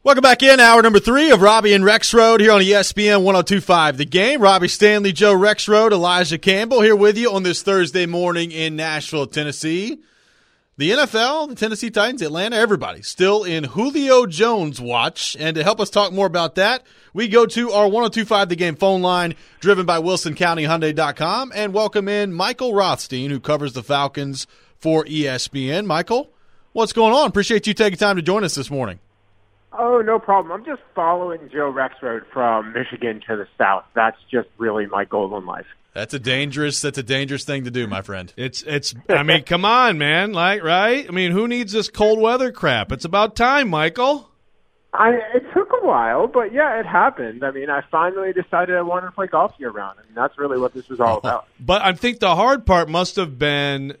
Welcome back in, hour number 3 of Robbie and Rexrode here on ESPN 102.5 The Game. Robbie Stanley, Joe Rexrode, Elijah Campbell here with you on this Thursday morning in Nashville, Tennessee. The NFL, the Tennessee Titans, Atlanta, everybody still in Julio Jones watch. And to help us talk more about that, we go to our 102.5 The Game phone line driven by WilsonCountyHyundai.com and welcome in Michael Rothstein, who covers the Falcons for ESPN. Michael, what's going on? Appreciate you taking time to join us this morning. Oh, no problem. I'm just following Joe Rexrode from Michigan to the south. That's just really my goal in life. That's a dangerous thing to do, my friend. It's. I mean, come on, man. Like, right? I mean, who needs this cold weather crap? It's about time, Michael. It took a while, but yeah, it happened. I mean, I finally decided I wanted to play golf year-round, and that's really what this was all about. But I think the hard part must have been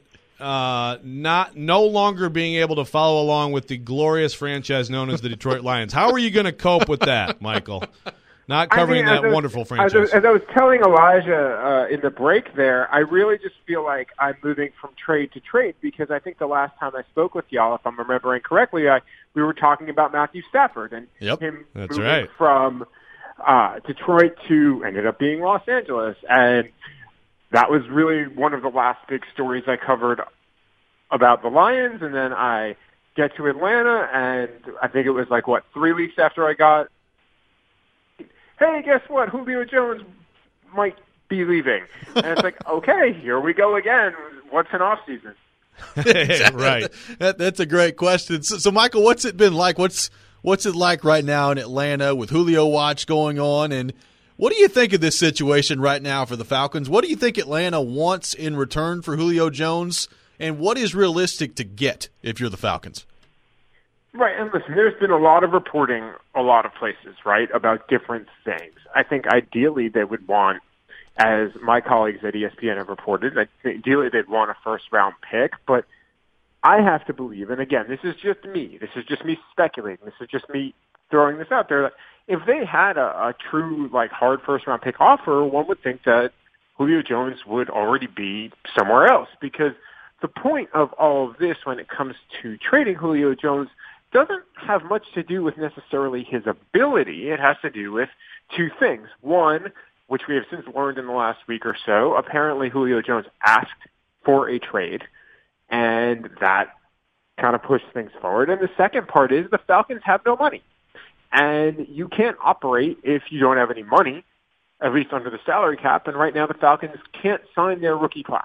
no longer being able to follow along with the glorious franchise known as the Detroit Lions. How are you going to cope with that, Michael? Not covering that wonderful franchise. As I was telling Elijah in the break there, I really just feel like I'm moving from trade to trade because I think the last time I spoke with y'all, if I'm remembering correctly, we were talking about Matthew Stafford and him moving from Detroit to ended up being Los Angeles. And that was really one of the last big stories I covered about the Lions. And then I get to Atlanta, and I think it was 3 weeks after I got, hey, guess what? Julio Jones might be leaving. And it's like, okay, here we go again. What's an offseason? Right. That's a great question. So, Michael, what's it been like? What's it like right now in Atlanta with Julio Watch going on? And what do you think of this situation right now for the Falcons? What do you think Atlanta wants in return for Julio Jones? And what is realistic to get if you're the Falcons? Right, and listen, there's been a lot of reporting a lot of places, right, about different things. I think ideally they would want, as my colleagues at ESPN have reported, ideally they'd want a first-round pick, but I have to believe, and again, this is just me speculating, this is just me throwing this out there, that if they had a true, hard first-round pick offer, one would think that Julio Jones would already be somewhere else, because the point of all of this when it comes to trading Julio Jones doesn't have much to do with necessarily his ability. It has to do with two things. One, which we have since learned in the last week or so, apparently Julio Jones asked for a trade, and that kind of pushed things forward. And the second part is the Falcons have no money. And you can't operate if you don't have any money, at least under the salary cap. And right now the Falcons can't sign their rookie class.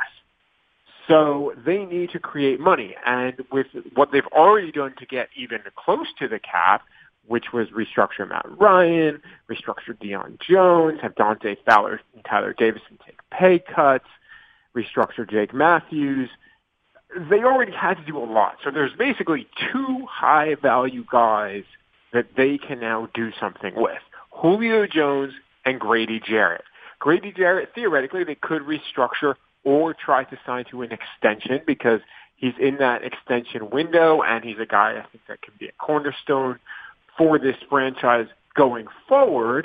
So they need to create money. And with what they've already done to get even close to the cap, which was restructure Matt Ryan, restructure Deion Jones, have Dante Fowler and Tyler Davison take pay cuts, restructure Jake Matthews, they already had to do a lot. So there's basically two high-value guys that they can now do something with, Julio Jones and Grady Jarrett. Grady Jarrett, theoretically, they could restructure or try to sign to an extension because he's in that extension window and he's a guy I think that can be a cornerstone for this franchise going forward.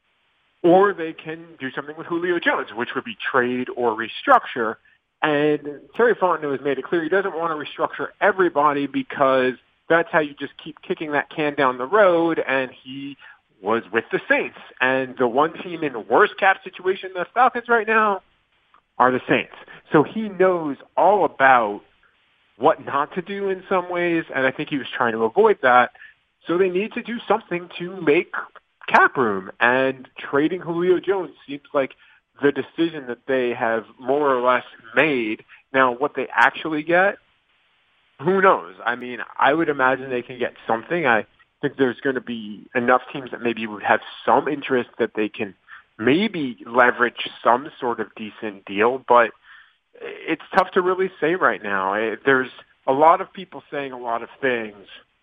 Or they can do something with Julio Jones, which would be trade or restructure. And Terry Fontenot has made it clear he doesn't want to restructure everybody because that's how you just keep kicking that can down the road. And he was with the Saints. And the one team in the worst cap situation than the Falcons right now are the Saints. So he knows all about what not to do in some ways, and I think he was trying to avoid that. So they need to do something to make cap room, and trading Julio Jones seems like the decision that they have more or less made. Now, what they actually get, who knows? I mean, I would imagine they can get something. I think there's going to be enough teams that maybe would have some interest that they can maybe leverage some sort of decent deal, but it's tough to really say right now. There's a lot of people saying a lot of things,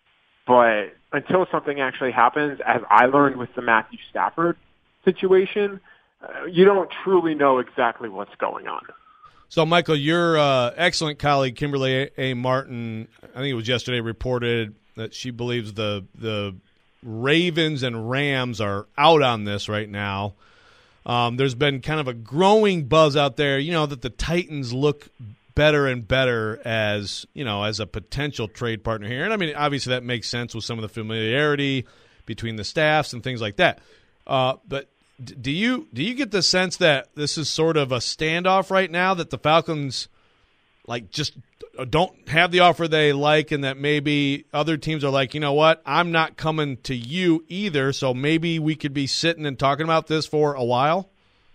but until something actually happens, as I learned with the Matthew Stafford situation, you don't truly know exactly what's going on. So, Michael, your excellent colleague, Kimberly A. Martin, I think it was yesterday, reported that she believes the Ravens and Rams are out on this right now. There's been kind of a growing buzz out there, that the Titans look better and better as a potential trade partner here. And I mean, obviously that makes sense with some of the familiarity, between the staffs and things like that. But do you get the sense that this is sort of a standoff right now, that the Falcons just don't have the offer they like, and that maybe other teams are like, you know what, I'm not coming to you either, so maybe we could be sitting and talking about this for a while?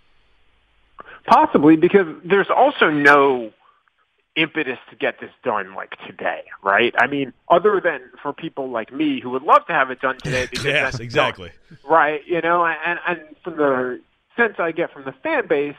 Possibly, because there's also no impetus to get this done today, right? I mean, other than for people like me who would love to have it done today. Because yes, exactly. Done, right, and from the sense I get from the fan base,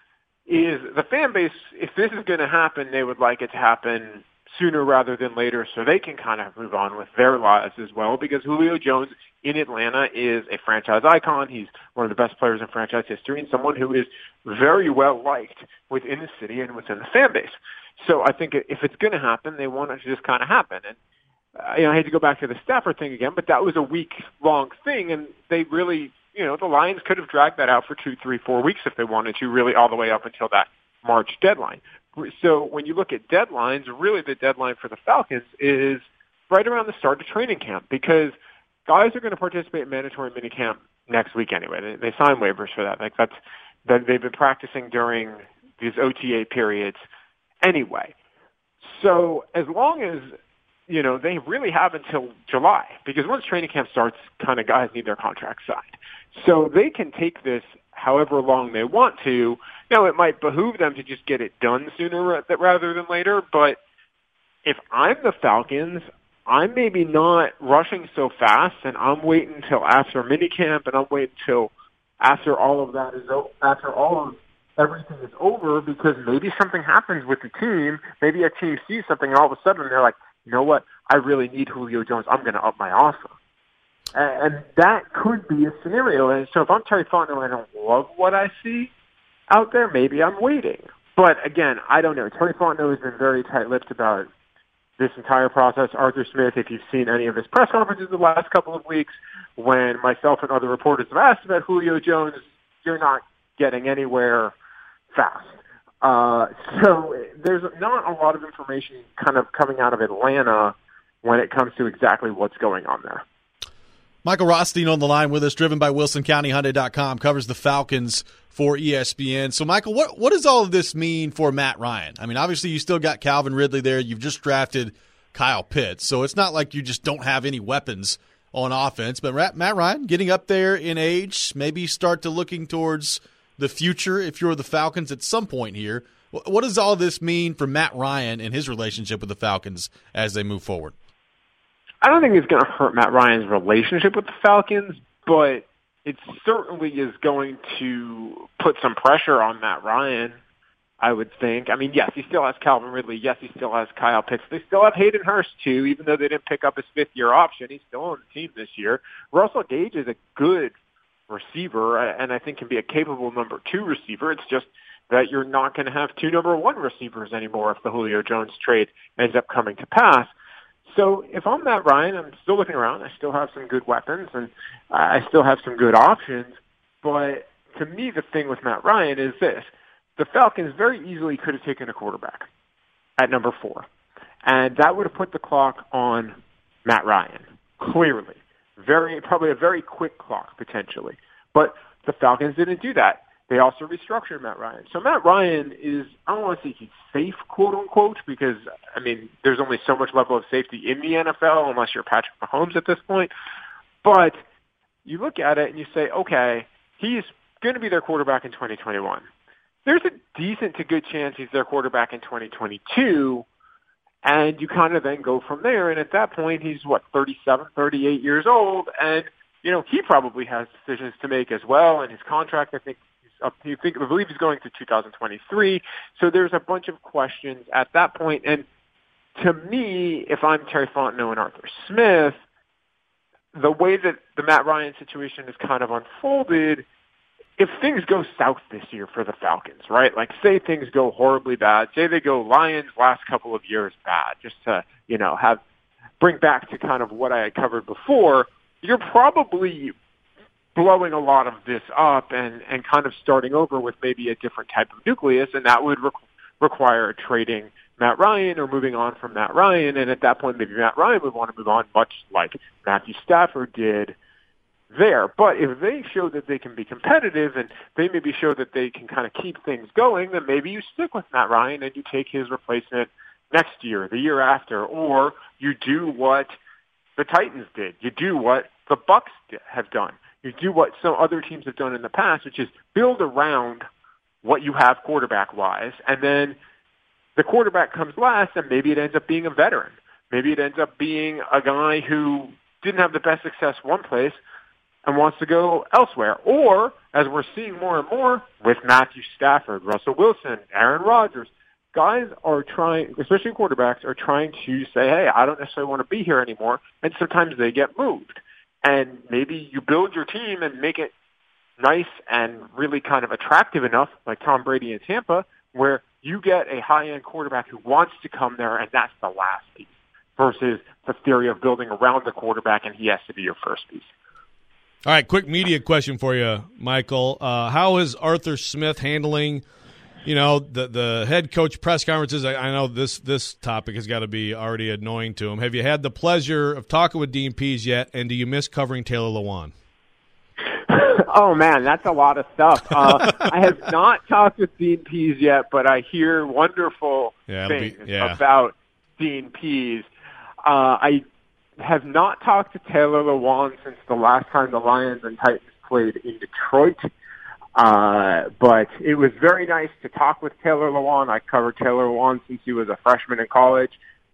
is the fan base, if this is going to happen, they would like it to happen sooner rather than later so they can kind of move on with their lives as well, because Julio Jones in Atlanta is a franchise icon. He's one of the best players in franchise history and someone who is very well liked within the city and within the fan base. So I think if it's going to happen, they want it to just kind of happen. And I hate to go back to the Stafford thing again, but that was a week-long thing, and they really, the Lions could have dragged that out for 2, 3, 4 weeks if they wanted to, really all the way up until that March deadline. So when you look at deadlines, really the deadline for the Falcons is right around the start of training camp, because guys are going to participate in mandatory minicamp next week anyway. They sign waivers for that. They've been practicing during these OTA periods anyway. So as long as, they really have until July, because once training camp starts, kind of guys need their contracts signed. So they can take this however long they want to. It might behoove them to just get it done sooner rather than later, but if I'm the Falcons, I'm maybe not rushing so fast, and I'm waiting until after minicamp, and I'm waiting until after all of that is everything is over, because maybe something happens with the team. Maybe a team sees something, and all of a sudden they're like, you know what, I really need Julio Jones. I'm going to up my offer. And that could be a scenario. And so if I'm Terry Fontenot and I don't love what I see out there, maybe I'm waiting. But again, I don't know. Terry Fontenot has been very tight-lipped about this entire process. Arthur Smith, if you've seen any of his press conferences the last couple of weeks, when myself and other reporters have asked about Julio Jones, you're not getting anywhere fast. So there's not a lot of information kind of coming out of Atlanta when it comes to exactly what's going on there. Michael Rothstein on the line with us, driven by WilsonCountyHyundai.com, covers the Falcons for ESPN. So, Michael, what does all of this mean for Matt Ryan? I mean, obviously you still got Calvin Ridley there. You've just drafted Kyle Pitts. So it's not like you just don't have any weapons on offense. But Matt Ryan getting up there in age, maybe start to looking towards the future if you're the Falcons at some point here. What does all this mean for Matt Ryan and his relationship with the Falcons as they move forward? I don't think it's going to hurt Matt Ryan's relationship with the Falcons, but it certainly is going to put some pressure on Matt Ryan, I would think. I mean, yes, he still has Calvin Ridley. Yes, he still has Kyle Pitts. They still have Hayden Hurst, too, even though they didn't pick up his fifth-year option. He's still on the team this year. Russell Gage is a good receiver, and I think can be a capable number 2 receiver. It's just that you're not going to have 2 number 1 receivers anymore if the Julio Jones trade ends up coming to pass. So if I'm Matt Ryan, I'm still looking around. I still have some good weapons, and I still have some good options. But to me, the thing with Matt Ryan is this. The Falcons very easily could have taken a quarterback at number 4. And that would have put the clock on Matt Ryan, clearly. Probably a very quick clock, potentially. But the Falcons didn't do that. They also restructured Matt Ryan. So Matt Ryan is, I don't want to say he's safe, quote unquote, because, I mean, there's only so much level of safety in the NFL unless you're Patrick Mahomes at this point. But you look at it and you say, okay, he's going to be their quarterback in 2021. There's a decent to good chance he's their quarterback in 2022, and you kind of then go from there. And at that point, he's, 37, 38 years old, and, he probably has decisions to make as well, and his contract, I believe he's going to 2023. So there's a bunch of questions at that point. And to me, if I'm Terry Fontenot and Arthur Smith, the way that the Matt Ryan situation is kind of unfolded, if things go south this year for the Falcons, right? Like, say things go horribly bad, say they go Lions last couple of years bad, just to, bring back to kind of what I had covered before, you're probably blowing a lot of this up and kind of starting over with maybe a different type of nucleus, and that would require trading Matt Ryan or moving on from Matt Ryan, and at that point maybe Matt Ryan would want to move on, much like Matthew Stafford did there. But if they show that they can be competitive and they maybe show that they can kind of keep things going, then maybe you stick with Matt Ryan and you take his replacement next year, the year after, or you do what the Titans did. You do what the Bucs have done. You do what some other teams have done in the past, which is build around what you have quarterback-wise, and then the quarterback comes last, and maybe it ends up being a veteran. Maybe it ends up being a guy who didn't have the best success one place and wants to go elsewhere. Or, as we're seeing more and more with Matthew Stafford, Russell Wilson, Aaron Rodgers, guys are trying, especially quarterbacks, are trying to say, hey, I don't necessarily want to be here anymore, and sometimes they get moved. And maybe you build your team and make it nice and really kind of attractive enough, like Tom Brady in Tampa, where you get a high-end quarterback who wants to come there, and that's the last piece, versus the theory of building around the quarterback, and he has to be your first piece. All right, quick media question for you, Michael. How is Arthur Smith handling, the head coach press conferences? I know this topic has got to be already annoying to him. Have you had the pleasure of talking with Dean Pease yet, and do you miss covering Taylor Lewan? Oh, man, that's a lot of stuff. I have not talked with Dean Pease yet, but I hear wonderful things about Dean Pease. I have not talked to Taylor Lewan since the last time the Lions and Titans played in Detroit. But it was very nice to talk with Taylor Lewan. I covered Taylor Lewan since he was a freshman in college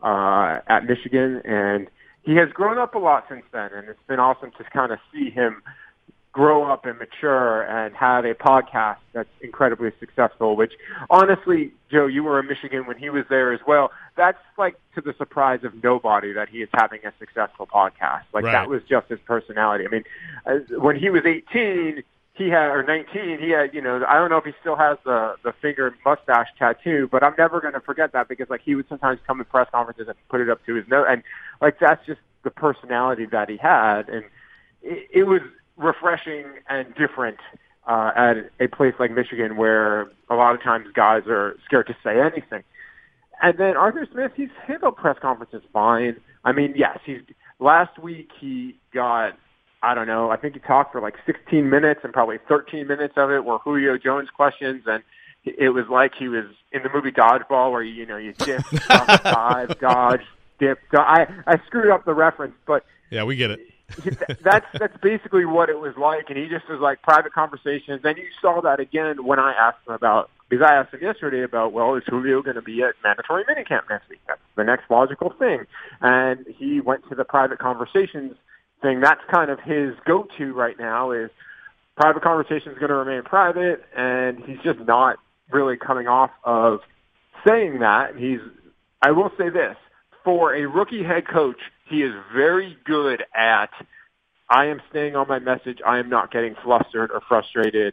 at Michigan, and he has grown up a lot since then, and it's been awesome to kind of see him grow up and mature and have a podcast that's incredibly successful, which honestly, Joe, you were in Michigan when he was there as well. That's like to the surprise of nobody that he is having a successful podcast. Like That was just his personality. I mean, when he was 18, or 19, he had, I don't know if he still has the finger mustache tattoo, but I'm never going to forget that because he would sometimes come to press conferences and put it up to his nose. And that's just the personality that he had. And it was refreshing and different at a place like Michigan where a lot of times guys are scared to say anything. And then Arthur Smith, he's handled press conferences fine. I mean, yes, last week he got, I don't know, I think he talked for 16 minutes and probably 13 minutes of it were Julio Jones questions, and it was like he was in the movie Dodgeball where, you dip, dive, dodge, dip. I screwed up the reference, but yeah, we get it. That's basically what it was like, and he just was private conversations. And you saw that again when I asked him because I asked him yesterday about, is Julio going to be at mandatory minicamp next week? That's the next logical thing. And he went to the private conversations thing. That's kind of his go-to right now is private conversations going to remain private, and he's just not really coming off of saying that. I will say this, for a rookie head coach, he is very good at, I am staying on my message. I am not getting flustered or frustrated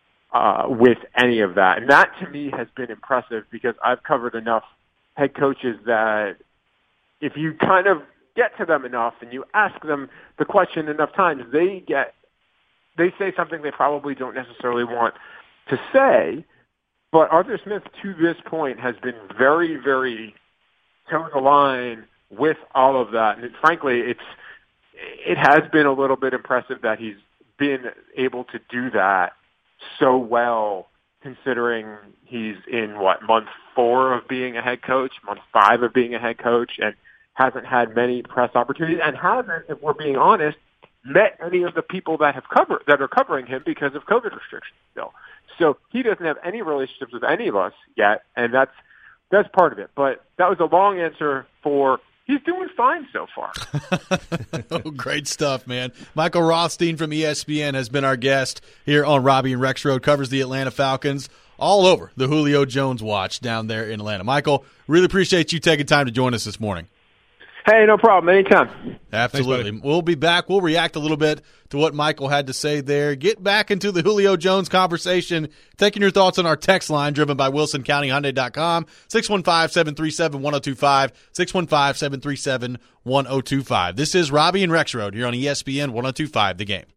with any of that. And that, to me, has been impressive because I've covered enough head coaches that if you kind of get to them enough and you ask them the question enough times, they say something they probably don't necessarily want to say. But Arthur Smith, to this point, has been very, very toe the line with all of that. And frankly, it has been a little bit impressive that he's been able to do that so well, considering he's in, month 4 of being a head coach, month 5 of being a head coach, and hasn't had many press opportunities, and hasn't, if we're being honest, met any of the people that are covering him because of COVID restrictions still. So he doesn't have any relationships with any of us yet, and that's part of it. But that was a long answer for he's doing fine so far. Oh, great stuff, man. Michael Rothstein from ESPN has been our guest here on Robbie and Rexroad, covers the Atlanta Falcons all over the Julio Jones watch down there in Atlanta. Michael, really appreciate you taking time to join us this morning. Hey, no problem. Anytime. Absolutely. Thanks, we'll be back. We'll react a little bit to what Michael had to say there. Get back into the Julio Jones conversation. Taking your thoughts on our text line driven by WilsonCountyHyundai.com, 615-737-1025, 615-737-1025. This is Robbie and Rexroad here on ESPN 1025 The Game.